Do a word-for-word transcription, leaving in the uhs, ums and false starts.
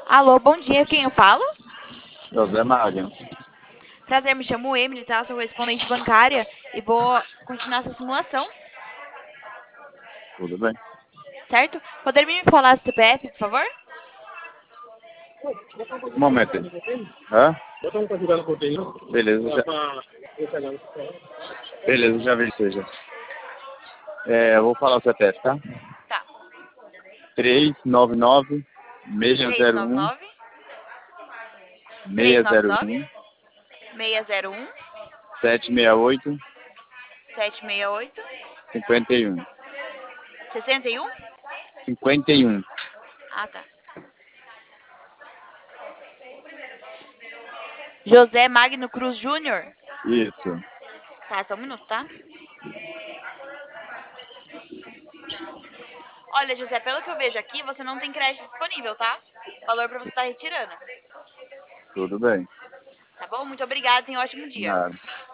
Alô, bom dia, quem eu falo? José Magno. Prazer, me chamo Emily, tá? Sou correspondente bancária e vou continuar essa simulação, Tudo bem? certo? Poderia me falar do C P F, por favor? Um momento aí. Hã? Beleza, já... Beleza, já vi seja. É, eu vou falar o C P F, tá? Tá. três nove nove, seis três zero nove um, nove, três seis nove zero nove, um, seis zero um, sete seis oito, sete seis oito, cinquenta e um. sessenta e um? cinquenta e um. Ah, tá. José Magno Cruz Júnior? Isso. Tá, só um minuto, tá? Olha, José, pelo que eu vejo aqui, você não tem crédito disponível, tá? Valor pra você estar retirando. Tudo bem. Tá bom? Muito obrigada, tenha um ótimo dia. Nada.